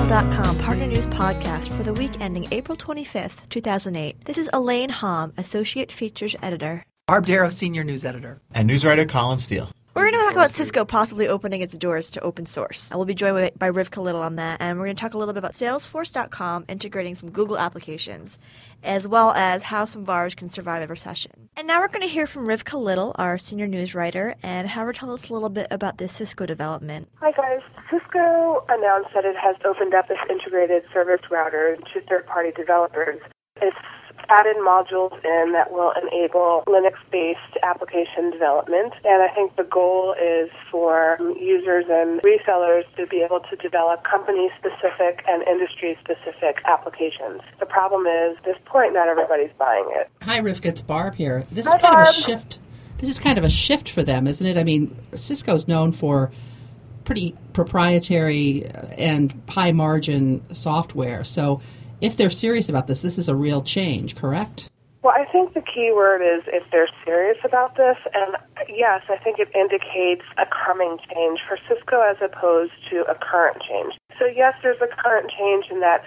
Cisco.com Partner News Podcast for the week ending April 25th, 2008. This is Elaine Hom, Associate Features Editor. Barb Darrow, Senior News Editor. And news writer Colin Steele. We're going to talk about Cisco possibly opening its doors to open source. I will be joined by Rivka Little on that, and we're going to talk a little bit about Salesforce.com integrating some Google applications, as well as how some VARs can survive a recession. And now we're going to hear from Rivka Little, our senior news writer, and have her tell us a little bit about this Cisco development. Hi, guys. Cisco announced that it has opened up this integrated service router to third-party developers. It's added modules in that will enable Linux-based application development, and I think the goal is for users and resellers to be able to develop company-specific and industry-specific applications. The problem is, at this point, not everybody's buying it. Hi, Rivka, it's Barb here. This Hi, is kind Barb. of a shift. This is kind of a shift for them, isn't it? I mean, Cisco's known for pretty proprietary and high-margin software, so if they're serious about this is a real change, correct? Well, I think the key word is if they're serious about this, and yes, I think it indicates a coming change for Cisco as opposed to a current change. So yes, there's a current change in that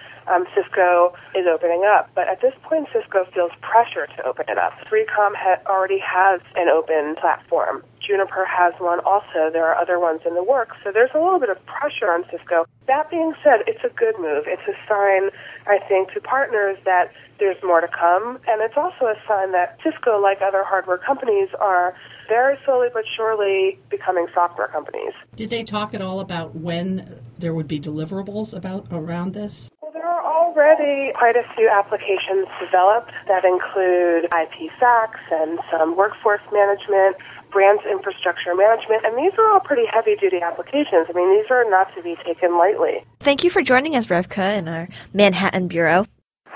Cisco is opening up, but at this point, Cisco feels pressure to open it up. 3Com already has an open platform. Juniper has one also. There are other ones in the works, so there's a little bit of pressure on Cisco. That being said, it's a good move. It's a sign, I think, to partners that there's more to come, and it's also a sign that Cisco, like other hardware companies, are very slowly but surely becoming software companies. Did they talk at all about when there would be deliverables around this? Well, there are already quite a few applications developed that include IPsec and some workforce management, branch infrastructure management, and these are all pretty heavy-duty applications. I mean, these are not to be taken lightly. Thank you for joining us, Rivka, in our Manhattan Bureau.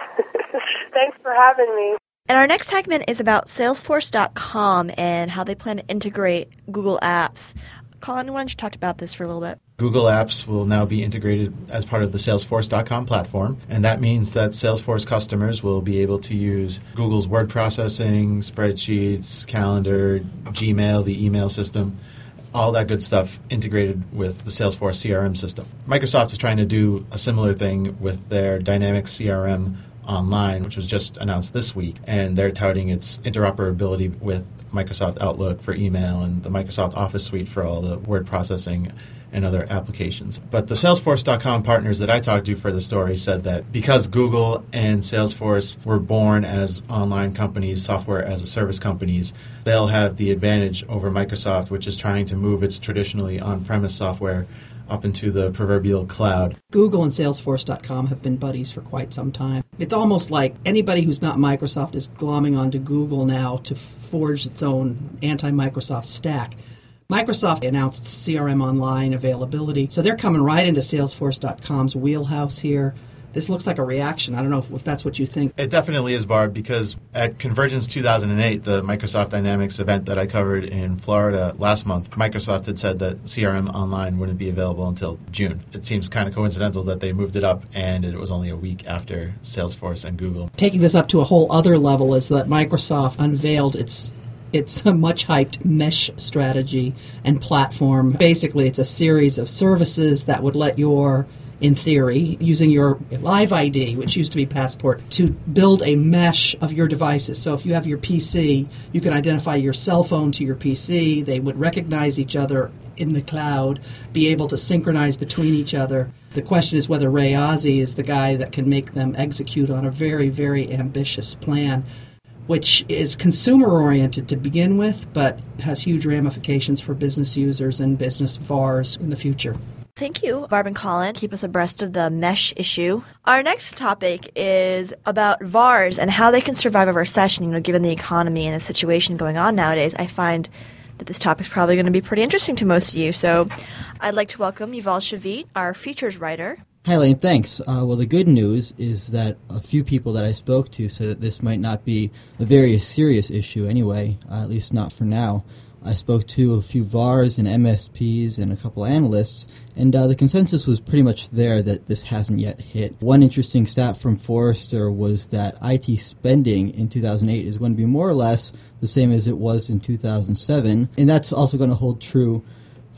Thanks for having me. And our next segment is about Salesforce.com and how they plan to integrate Google Apps. Colin, why don't you talk about this for a little bit? Google Apps will now be integrated as part of the Salesforce.com platform, and that means that Salesforce customers will be able to use Google's word processing, spreadsheets, calendar, Gmail, the email system, all that good stuff integrated with the Salesforce CRM system. Microsoft is trying to do a similar thing with their Dynamics CRM Online, which was just announced this week, and they're touting its interoperability with Microsoft Outlook for email and the Microsoft Office suite for all the word processing and other applications. But the Salesforce.com partners that I talked to for the story said that because Google and Salesforce were born as online companies, software as a service companies, they'll have the advantage over Microsoft, which is trying to move its traditionally on-premise software up into the proverbial cloud. Google and Salesforce.com have been buddies for quite some time. It's almost like anybody who's not Microsoft is glomming onto Google now to forge its own anti-Microsoft stack. Microsoft announced CRM Online availability, so they're coming right into Salesforce.com's wheelhouse here. This looks like a reaction. I don't know if that's what you think. It definitely is, Barb, because at Convergence 2008, the Microsoft Dynamics event that I covered in Florida last month, Microsoft had said that CRM Online wouldn't be available until June. It seems kind of coincidental that they moved it up, and it was only a week after Salesforce and Google. Taking this up to a whole other level is that Microsoft unveiled its much-hyped mesh strategy and platform. Basically, it's a series of services that would let in theory, using your Live ID, which used to be Passport, to build a mesh of your devices. So if you have your PC, you can identify your cell phone to your PC. They would recognize each other in the cloud, be able to synchronize between each other. The question is whether Ray Ozzie is the guy that can make them execute on a very, very ambitious plan, which is consumer-oriented to begin with, but has huge ramifications for business users and business VARs in the future. Thank you, Barb and Colin. Keep us abreast of the mesh issue. Our next topic is about VARs and how they can survive a recession. Given the economy and the situation going on nowadays, I find that this topic is probably going to be pretty interesting to most of you. So I'd like to welcome Yuval Shavit, our features writer. Hi, Lane. Thanks. Well, the good news is that a few people that I spoke to said that this might not be a very serious issue anyway, at least not for now. I spoke to a few VARs and MSPs and a couple analysts, and the consensus was pretty much there that this hasn't yet hit. One interesting stat from Forrester was that IT spending in 2008 is going to be more or less the same as it was in 2007, and that's also going to hold true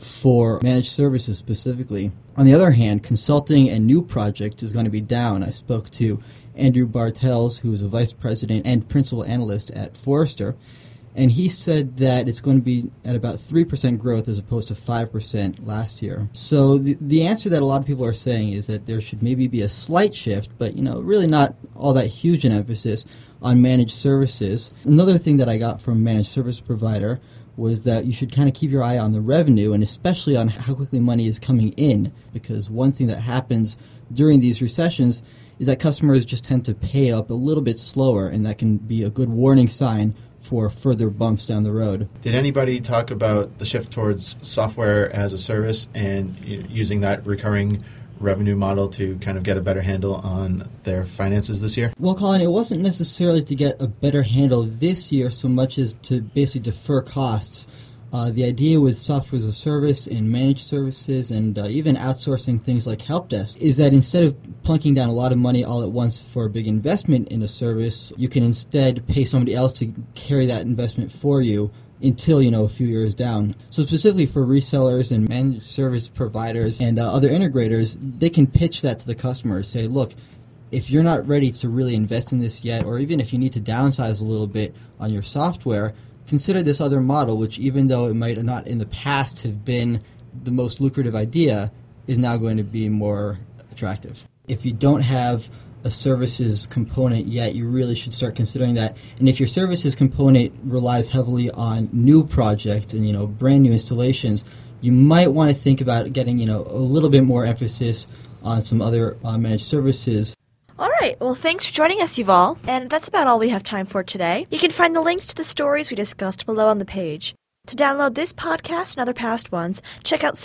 for managed services specifically. On the other hand, consulting and new projects is going to be down. I spoke to Andrew Bartels, who is a vice president and principal analyst at Forrester, and he said that it's going to be at about 3% growth as opposed to 5% last year. So the answer that a lot of people are saying is that there should maybe be a slight shift, but really not all that huge an emphasis on managed services. Another thing that I got from a managed service provider was that you should kind of keep your eye on the revenue and especially on how quickly money is coming in, because one thing that happens during these recessions is that customers just tend to pay up a little bit slower, and that can be a good warning sign for further bumps down the road. Did anybody talk about the shift towards software as a service and using that recurring revenue model to kind of get a better handle on their finances this year? Well, Colin, it wasn't necessarily to get a better handle this year so much as to basically defer costs. The idea with software as a service and managed services and even outsourcing things like help desk is that instead of plunking down a lot of money all at once for a big investment in a service, you can instead pay somebody else to carry that investment for you until, a few years down. So specifically for resellers and managed service providers and other integrators, they can pitch that to the customer, say, look, if you're not ready to really invest in this yet, or even if you need to downsize a little bit on your software, consider this other model, which even though it might not in the past have been the most lucrative idea, is now going to be more attractive. If you don't have a services component yet, you really should start considering that. And if your services component relies heavily on new projects and, brand new installations, you might want to think about getting, a little bit more emphasis on some other managed services. All right. Well, thanks for joining us, Yuval. And that's about all we have time for today. You can find the links to the stories we discussed below on the page. To download this podcast and other past ones, check out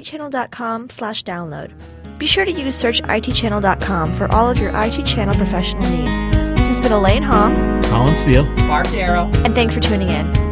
searchitchannel.com/download. Be sure to use searchitchannel.com for all of your IT channel professional needs. This has been Elaine Hong, Colin Steele, Mark Darrow. and thanks for tuning in.